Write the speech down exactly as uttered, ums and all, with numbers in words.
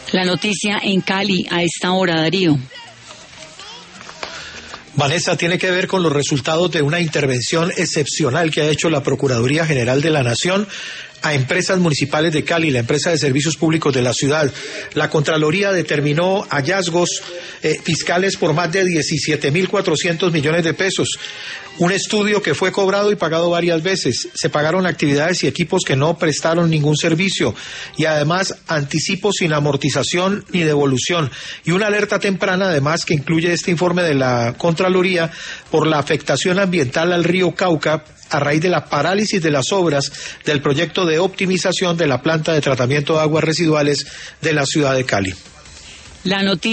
La noticia en Cali a esta hora, Darío. Vanessa, tiene que ver con los resultados de una intervención excepcional que ha hecho la Procuraduría General de la Nación a empresas municipales de Cali, la empresa de servicios públicos de la ciudad. La Contraloría determinó hallazgos eh, fiscales por más de diecisiete mil cuatrocientos millones de pesos. Un estudio que fue cobrado y pagado varias veces. Se pagaron actividades y equipos que no prestaron ningún servicio. Y además anticipos sin amortización ni devolución. Y una alerta temprana además que incluye este informe de la Contraloría por la afectación ambiental al río Cauca a raíz de la parálisis de las obras del proyecto de optimización de la planta de tratamiento de aguas residuales de la ciudad de Cali. La noticia